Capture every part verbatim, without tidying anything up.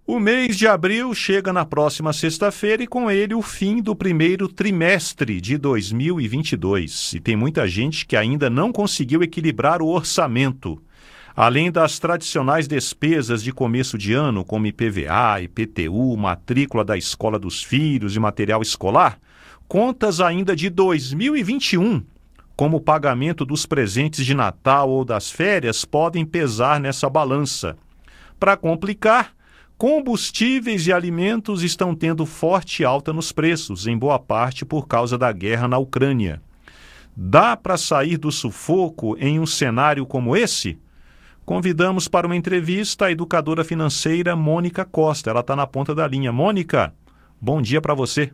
O mês de abril chega na próxima sexta-feira e com ele o fim do primeiro trimestre de dois mil e vinte e dois. E tem muita gente que ainda não conseguiu equilibrar o orçamento. Além das tradicionais despesas de começo de ano, como I P V A, I P T U, matrícula da escola dos filhos e material escolar, contas ainda de dois mil e vinte e um, como o pagamento dos presentes de Natal ou das férias, podem pesar nessa balança. Para complicar, combustíveis e alimentos estão tendo forte alta nos preços, em boa parte por causa da guerra na Ucrânia. Dá para sair do sufoco em um cenário como esse? Convidamos para uma entrevista a educadora financeira Mônica Costa. Ela está na ponta da linha. Mônica, bom dia para você.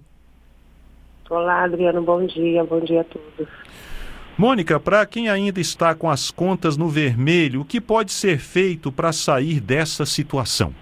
Olá, Adriano, bom dia, bom dia a todos. Mônica, para quem ainda está com as contas no vermelho, o que pode ser feito para sair dessa situação?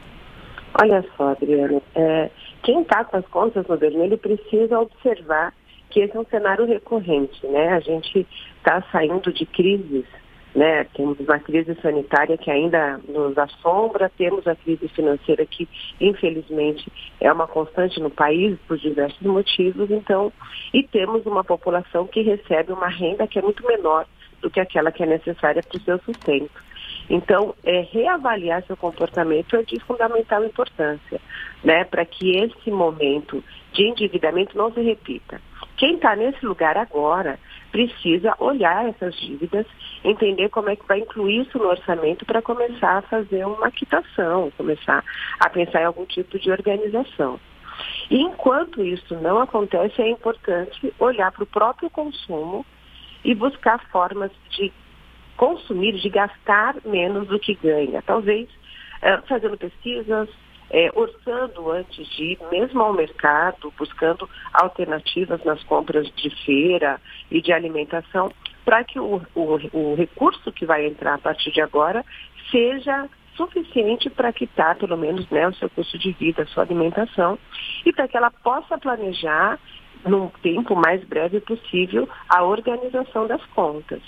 Olha só, Adriano, é, quem está com as contas no vermelho precisa observar que esse é um cenário recorrente, né? A gente está saindo de crises, né? Temos uma crise sanitária que ainda nos assombra, temos a crise financeira que, infelizmente, é uma constante no país por diversos motivos, então, e temos uma população que recebe uma renda que é muito menor do que aquela que é necessária para o seu sustento. Então, é, reavaliar seu comportamento é de fundamental importância, né, para que esse momento de endividamento não se repita. Quem está nesse lugar agora precisa olhar essas dívidas, entender como é que vai incluir isso no orçamento para começar a fazer uma quitação, começar a pensar em algum tipo de organização. E enquanto isso não acontece, é importante olhar para o próprio consumo e buscar formas de consumir, de gastar menos do que ganha. Talvez eh, fazendo pesquisas, eh, orçando antes de ir mesmo ao mercado, buscando alternativas nas compras de feira e de alimentação, para que o, o, o recurso que vai entrar a partir de agora seja suficiente para quitar, pelo menos, né, o seu custo de vida, a sua alimentação, e para que ela possa planejar, num tempo mais breve possível, a organização das contas.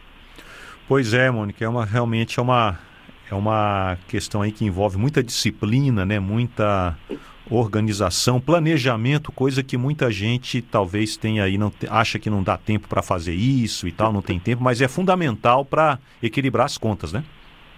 Pois é, Mônica, é uma, realmente é uma, é uma questão aí que envolve muita disciplina, né, muita organização, planejamento, coisa que muita gente talvez tenha aí, não, acha que não dá tempo para fazer isso e tal, não tem tempo, mas é fundamental para equilibrar as contas, né?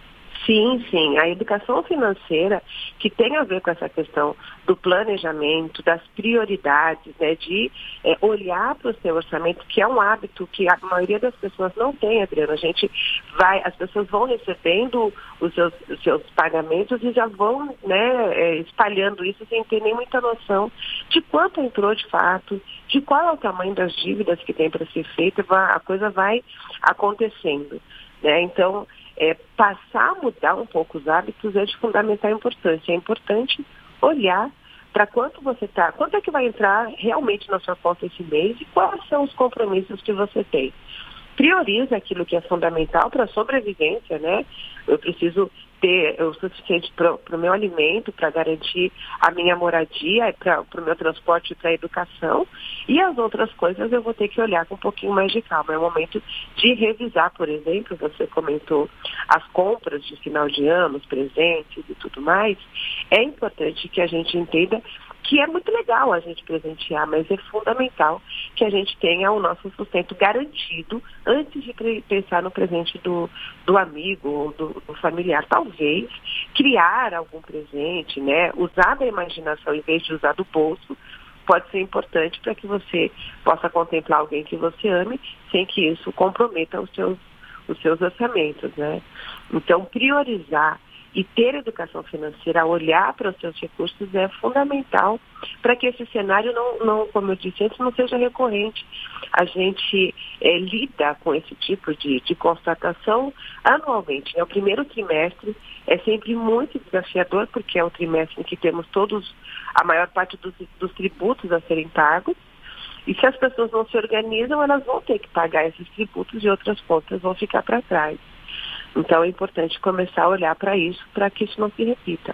Sim, sim. A educação financeira, que tem a ver com essa questão do planejamento, das prioridades, né, de é, olhar para o seu orçamento, que é um hábito que a maioria das pessoas não tem, Adriana. A gente vai, as pessoas vão recebendo os seus, os seus pagamentos e já vão, né, é, espalhando isso sem ter nem muita noção de quanto entrou de fato, de qual é o tamanho das dívidas que tem para ser feita, a coisa vai acontecendo, né? Então, É, passar a mudar um pouco os hábitos é de fundamental importância. É importante olhar para quanto você está, quanto é que vai entrar realmente na sua conta esse mês e quais são os compromissos que você tem. Prioriza aquilo que é fundamental para a sobrevivência, né? Eu preciso ter o suficiente para o meu alimento, para garantir a minha moradia, para o meu transporte e para a educação. E as outras coisas eu vou ter que olhar com um pouquinho mais de calma. É o momento de revisar, por exemplo, você comentou as compras de final de ano, os presentes e tudo mais. É importante que a gente entenda que é muito legal a gente presentear, mas é fundamental que a gente tenha o nosso sustento garantido antes de pensar no presente do, do amigo ou do, do familiar. Talvez criar algum presente, né? Usar da imaginação em vez de usar do bolso, pode ser importante para que você possa contemplar alguém que você ame sem que isso comprometa os seus, os seus orçamentos, né? Então, priorizar e ter educação financeira, olhar para os seus recursos é fundamental para que esse cenário não, não, como eu disse antes, não seja recorrente. A gente é, lida com esse tipo de, de constatação anualmente, né? O primeiro trimestre é sempre muito desafiador, porque é o trimestre em que temos todos, a maior parte dos, dos tributos a serem pagos, e se as pessoas não se organizam, elas vão ter que pagar esses tributos e outras contas vão ficar para trás. Então é importante começar a olhar para isso, para que isso não se repita.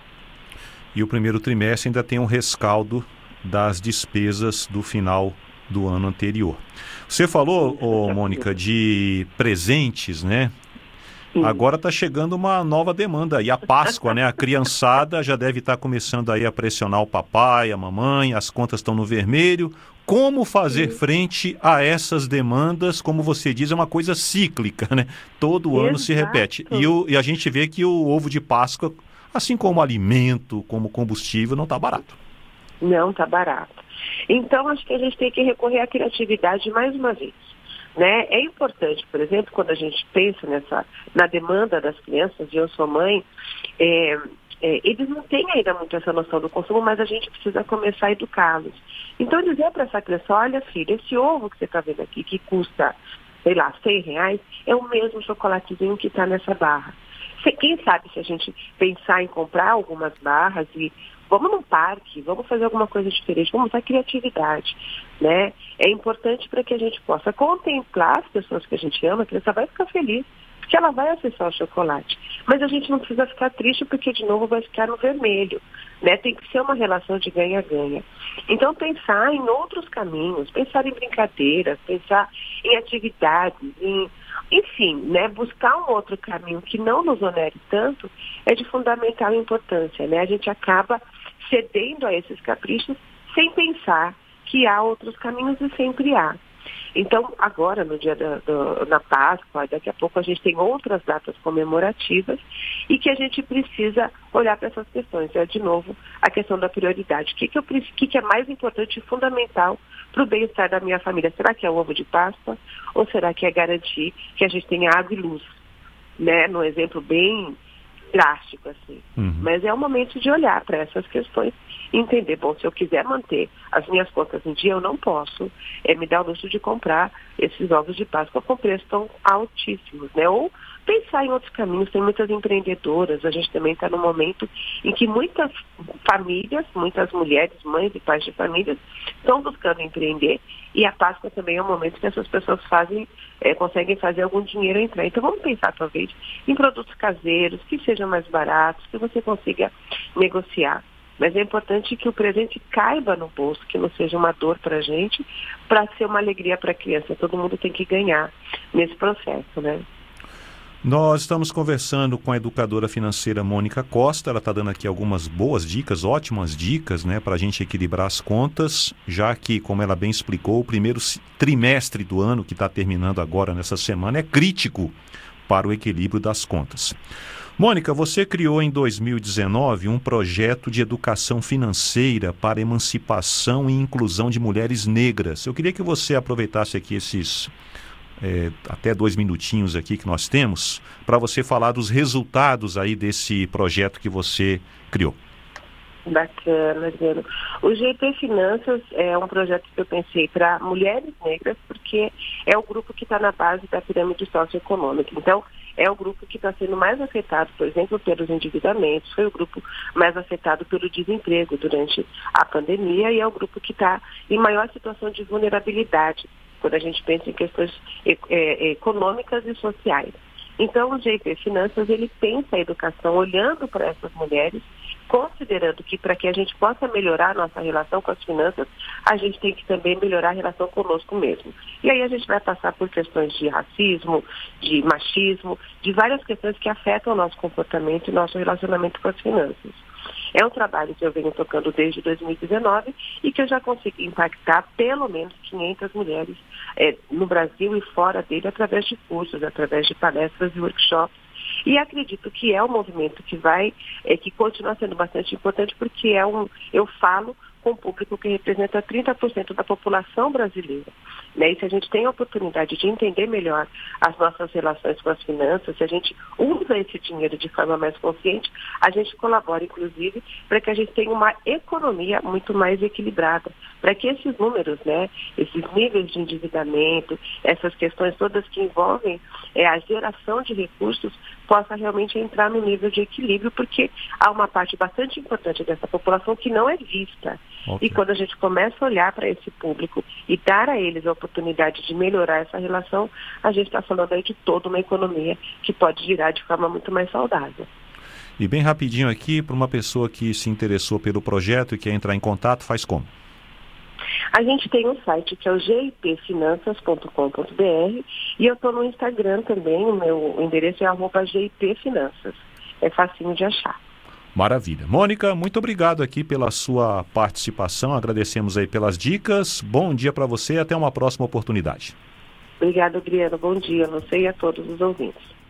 E o primeiro trimestre ainda tem um rescaldo das despesas do final do ano anterior. Você falou, oh, Mônica, de presentes, né? Sim. Agora está chegando uma nova demanda aí, a Páscoa, né? A criançada já deve estar começando aí a pressionar o papai, a mamãe, as contas estão no vermelho. Como fazer Sim. frente a essas demandas? Como você diz, é uma coisa cíclica, né? Todo Exato. ano se repete. E, o, e a gente vê que o ovo de Páscoa, assim como alimento, como combustível, não está barato. Não está barato. Então, acho que a gente tem que recorrer à criatividade mais uma vez. Né? É importante, por exemplo, quando a gente pensa nessa, na demanda das crianças, e eu sou mãe, é, é, eles não têm ainda muito essa noção do consumo, mas a gente precisa começar a educá-los. Então, dizer para essa criança, olha filha, esse ovo que você está vendo aqui, que custa, sei lá, cem reais, é o mesmo chocolatezinho que está nessa barra. Quem sabe se a gente pensar em comprar algumas barras e vamos num parque, vamos fazer alguma coisa diferente, vamos usar criatividade, né? É importante para que a gente possa contemplar as pessoas que a gente ama, a criança vai ficar feliz, porque ela vai acessar o chocolate. Mas a gente não precisa ficar triste porque, de novo, vai ficar no vermelho, né? Tem que ser uma relação de ganha-ganha. Então, pensar em outros caminhos, pensar em brincadeiras, pensar em atividades, em... enfim, né? Buscar um outro caminho que não nos onere tanto é de fundamental importância, né? A gente acaba cedendo a esses caprichos sem pensar que há outros caminhos e sempre há. Então, agora, no dia da, do, na Páscoa, daqui a pouco a gente tem outras datas comemorativas e que a gente precisa olhar para essas questões. É, de novo, a questão da prioridade. O que, que, eu, que, que é mais importante e fundamental para o bem-estar da minha família? Será que é o ovo de Páscoa ou será que é garantir que a gente tenha água e luz? Né? Num exemplo bem drástico, assim. Uhum. Mas é o momento de olhar para essas questões e entender, bom, se eu quiser manter as minhas contas em dia, eu não posso é, me dar o luxo de comprar esses ovos de Páscoa com preços tão altíssimos, né? Ou pensar em outros caminhos. Tem muitas empreendedoras, a gente também está num momento em que muitas famílias, muitas mulheres, mães e pais de famílias estão buscando empreender e a Páscoa também é um momento que essas pessoas fazem, é, conseguem fazer algum dinheiro entrar. Então vamos pensar talvez em produtos caseiros, que sejam mais baratos, que você consiga negociar. Mas é importante que o presente caiba no bolso, que não seja uma dor para a gente, para ser uma alegria para a criança. Todo mundo tem que ganhar nesse processo, né? Nós estamos conversando com a educadora financeira Mônica Costa. Ela está dando aqui algumas boas dicas, ótimas dicas, né, para a gente equilibrar as contas, já que, como ela bem explicou, o primeiro trimestre do ano, que está terminando agora nessa semana, é crítico para o equilíbrio das contas. Mônica, você criou em dois mil e dezenove um projeto de educação financeira para emancipação e inclusão de mulheres negras. Eu queria que você aproveitasse aqui esses é, até dois minutinhos aqui que nós temos para você falar dos resultados aí desse projeto que você criou. Bacana, Adriano. O G P Finanças é um projeto que eu pensei para mulheres negras, porque é o grupo que está na base da pirâmide socioeconômica. Então, é o grupo que está sendo mais afetado, por exemplo, pelos endividamentos, foi o grupo mais afetado pelo desemprego durante a pandemia e é o grupo que está em maior situação de vulnerabilidade, quando a gente pensa em questões é, econômicas e sociais. Então, o G P Finanças, ele pensa a educação olhando para essas mulheres, considerando que para que a gente possa melhorar a nossa relação com as finanças, a gente tem que também melhorar a relação conosco mesmo. E aí a gente vai passar por questões de racismo, de machismo, de várias questões que afetam o nosso comportamento e nosso relacionamento com as finanças. É um trabalho que eu venho tocando desde dois mil e dezenove e que eu já consegui impactar pelo menos quinhentas mulheres é, no Brasil e fora dele através de cursos, através de palestras e workshops. E acredito que é um movimento que vai, é, que continua sendo bastante importante porque é um, eu falo com um público que representa trinta por cento da população brasileira. Né? E se a gente tem a oportunidade de entender melhor as nossas relações com as finanças, se a gente usa esse dinheiro de forma mais consciente, a gente colabora, inclusive, para que a gente tenha uma economia muito mais equilibrada, para que esses números, né, esses níveis de endividamento, essas questões todas que envolvem é, a geração de recursos, possa realmente entrar no nível de equilíbrio, porque há uma parte bastante importante dessa população que não é vista. Okay. E quando a gente começa a olhar para esse público e dar a eles a oportunidade de melhorar essa relação, a gente está falando aí de toda uma economia que pode girar de forma muito mais saudável. E bem rapidinho aqui, para uma pessoa que se interessou pelo projeto e quer entrar em contato, faz como? A gente tem um site que é o g i p finanças ponto com ponto b r e eu estou no Instagram também, o meu endereço é arroba g i p finanças. É facinho de achar. Maravilha. Mônica, muito obrigado aqui pela sua participação, agradecemos aí pelas dicas, bom dia para você e até uma próxima oportunidade. Obrigada, Adriano, bom dia a você e a todos os ouvintes.